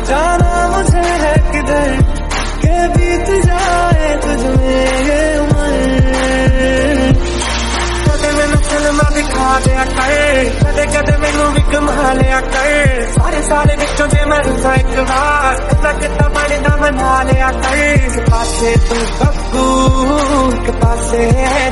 जाना मुझे है किधर के बीत जाए तुझमें ये उम्र। कदे मैनू फिल्मां दिखा दिया कर, कदे कदे मैनू भी घुमा लिया कर, सारे सारे विचों जे मैं रुसा एक बार इतना कितना बनदा मना लिया कर। एक पासे तू गप्पू एक पासे है